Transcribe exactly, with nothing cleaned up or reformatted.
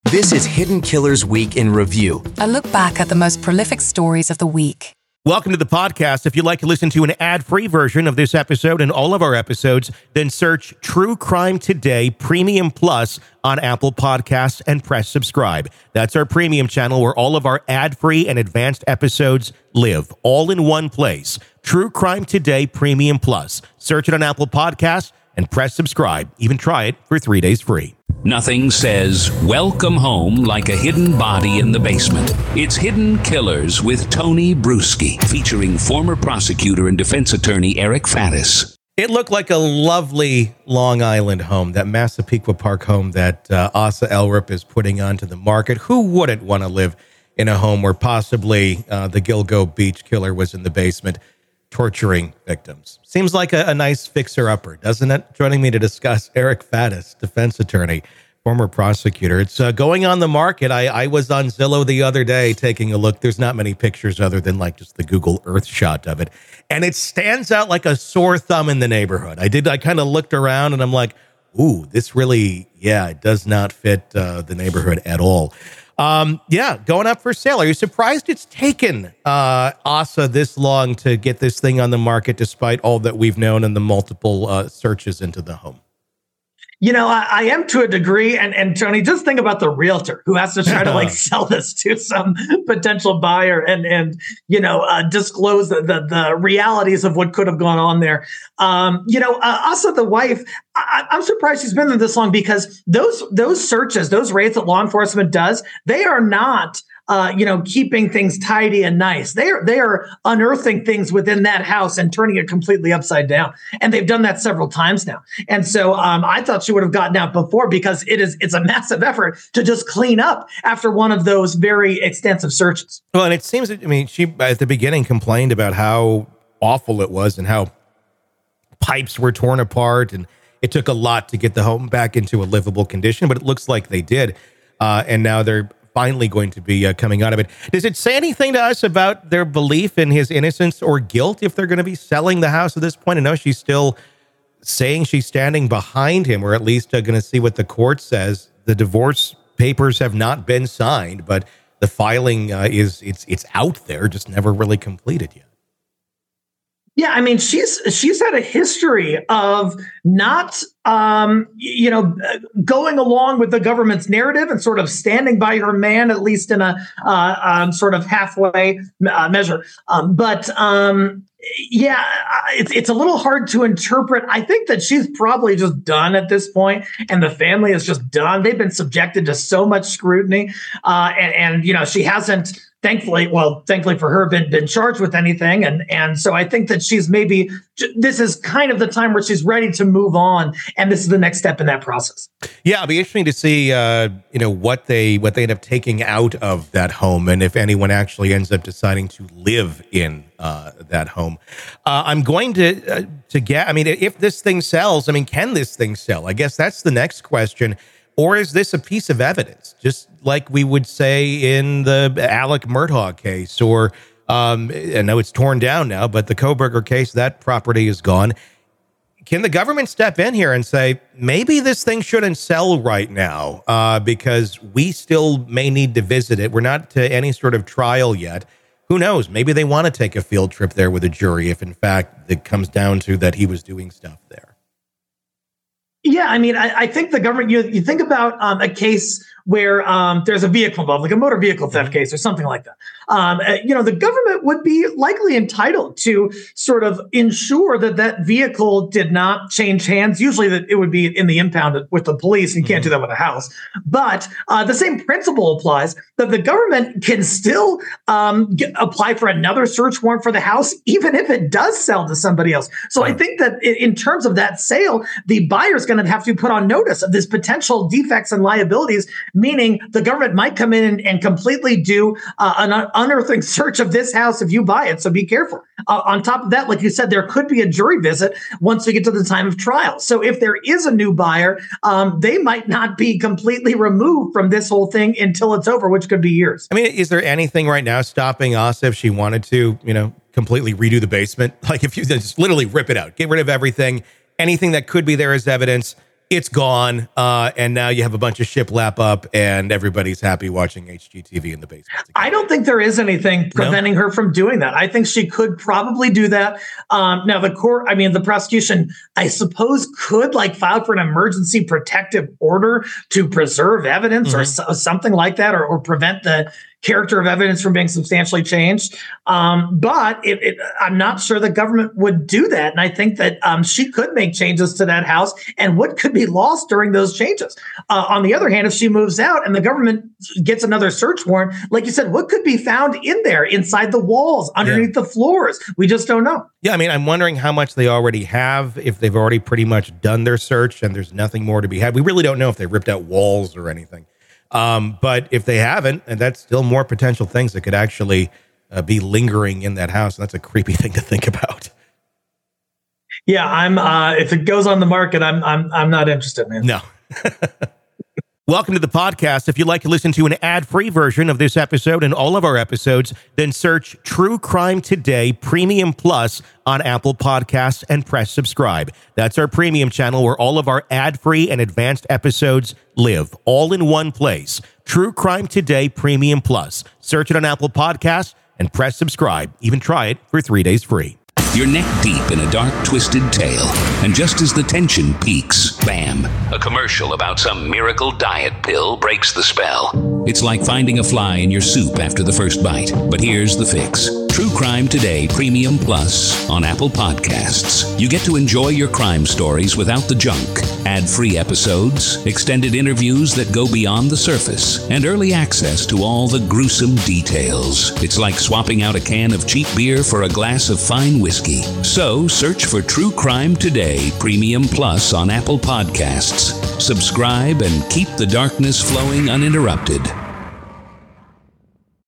This is Hidden Killers Week in Review. A look back at the most prolific stories of the week. Welcome to the podcast. If you'd like to listen to an ad-free version of this episode and all of our episodes, then search True Crime Today Premium Plus on Apple Podcasts and press subscribe. That's our premium channel where all of our ad-free and advanced episodes live, all in one place. True Crime Today Premium Plus. Search it on Apple Podcasts and press subscribe. Even try it for three days free. Nothing says welcome home like a hidden body in the basement. It's Hidden Killers with Tony Bruschi, featuring former prosecutor and defense attorney Eric Faddis. It looked like a lovely Long Island home, that Massapequa Park home that uh, Asa Elrup is putting onto the market. Who wouldn't want to live in a home where possibly uh, the Gilgo Beach killer was in the basement torturing victims? Seems like a, a nice fixer-upper, doesn't it? Joining me to discuss, Eric Faddis, defense attorney, former prosecutor. It's uh, going on the market. I, I was on Zillow the other day taking a look. There's not many pictures other than like just the Google Earth shot of it. And it stands out like a sore thumb in the neighborhood. I did. I kind of looked around and I'm like, ooh, this really, yeah, it does not fit uh, the neighborhood at all. Um, yeah, going up for sale. Are you surprised it's taken uh, Asa this long to get this thing on the market, despite all that we've known and the multiple uh, searches into the home? You know, I, I am to a degree. And, and Tony, just think about the realtor who has to try to like sell this to some potential buyer and, and you know, uh, disclose the, the, the realities of what could have gone on there. Um, you know, uh, Asa, the wife, I, I'm surprised she's been there this long because those those searches, those raids that law enforcement does, they are not Uh, you know, keeping things tidy and nice. They are they are unearthing things within that house and turning it completely upside down. And they've done that several times now. And so um, I thought she would have gotten out before because it is it's a massive effort to just clean up after one of those very extensive searches. Well, and it seems, I mean, she at the beginning complained about how awful it was and how pipes were torn apart. And it took a lot to get the home back into a livable condition, but it looks like they did. Uh, and now they're finally going to be uh, coming out of it. Does it say anything to us about their belief in his innocence or guilt if they're going to be selling the house at this point? I know she's still saying she's standing behind him, or at least uh, going to see what the court says. The divorce papers have not been signed, but the filing uh, is it's it's out there, just never really completed yet. Yeah, I mean, she's she's had a history of not, um, you know, going along with the government's narrative and sort of standing by her man, at least in a uh, um, sort of halfway uh, measure. Um, but um, yeah, it's it's a little hard to interpret. I think that she's probably just done at this point, and the family is just done. They've been subjected to so much scrutiny, uh, and and you know, she hasn't. Thankfully, well, thankfully for her, been been charged with anything, and and so I think that she's maybe this is kind of the time where she's ready to move on, and this is the next step in that process. Yeah, it'll be interesting to see, uh, you know, what they what they end up taking out of that home, and if anyone actually ends up deciding to live in uh, that home. Uh, I'm going to uh, to get. I mean, if this thing sells, I mean, can this thing sell? I guess that's the next question. Or is this a piece of evidence, just like we would say in the Alec Murdaugh case, or um, I know it's torn down now, but the Kohberger case, that property is gone. Can the government step in here and say, maybe this thing shouldn't sell right now uh, because we still may need to visit it? We're not to any sort of trial yet. Who knows? Maybe they want to take a field trip there with a jury if, in fact, it comes down to that he was doing stuff there. Yeah, I mean, I, I think the government, you, you think about um, a case where um, there's a vehicle involved, like a motor vehicle theft case or something like that. Um, uh, you know, the government would be likely entitled to sort of ensure that that vehicle did not change hands. Usually that it would be in the impound with the police, and you can't do that with a house. But uh, the same principle applies, that the government can still um, get, apply for another search warrant for the house, even if it does sell to somebody else. So I think that in terms of that sale, the buyer's going to have to put on notice of this potential defects and liabilities, meaning the government might come in and, and completely do uh, an unearthing search of this house if you buy it. So be careful. Uh, on top of that, like you said, there could be a jury visit once we get to the time of trial. So if there is a new buyer, um, they might not be completely removed from this whole thing until it's over, which could be years. I mean, is there anything right now stopping Asa if she wanted to, you know, completely redo the basement? Like if you just literally rip it out, get rid of everything, anything that could be there as evidence, it's gone, uh, and now you have a bunch of shiplap up, and everybody's happy watching H G T V in the basement. I don't think there is anything preventing no? her from doing that. I think she could probably do that. Um, now, the court, I mean, the prosecution, I suppose, could like file for an emergency protective order to preserve evidence mm-hmm. or so, something like that, or, or prevent the character of evidence from being substantially changed. Um, but it, it, I'm not sure the government would do that. And I think that um, she could make changes to that house, and what could be lost during those changes. Uh, on the other hand, if she moves out and the government gets another search warrant, like you said, what could be found in there, inside the walls, underneath yeah. the floors? We just don't know. Yeah, I mean, I'm wondering how much they already have, if they've already pretty much done their search and there's nothing more to be had. We really don't know if they ripped out walls or anything. Um, but if they haven't, and that's still more potential things that could actually uh, be lingering in that house. And that's a creepy thing to think about. Yeah, I'm. Uh, if it goes on the market, I'm. I'm. I'm not interested, man. No. Welcome to the podcast. If you'd like to listen to an ad-free version of this episode and all of our episodes, then search True Crime Today Premium Plus on Apple Podcasts and press subscribe. That's our premium channel where all of our ad-free and advanced episodes live, all in one place. True Crime Today Premium Plus. Search it on Apple Podcasts and press subscribe. Even try it for three days free. You're neck deep in a dark, twisted tale, and just as the tension peaks, bam, a commercial about some miracle diet pill breaks the spell. It's like finding a fly in your soup after the first bite. But here's the fix. True Crime Today Premium Plus on Apple Podcasts. You get to enjoy your crime stories without the junk. Ad-free episodes, extended interviews that go beyond the surface, and early access to all the gruesome details. It's like swapping out a can of cheap beer for a glass of fine whiskey. So search for True Crime Today Premium Plus on Apple Podcasts. Subscribe and keep the darkness flowing uninterrupted.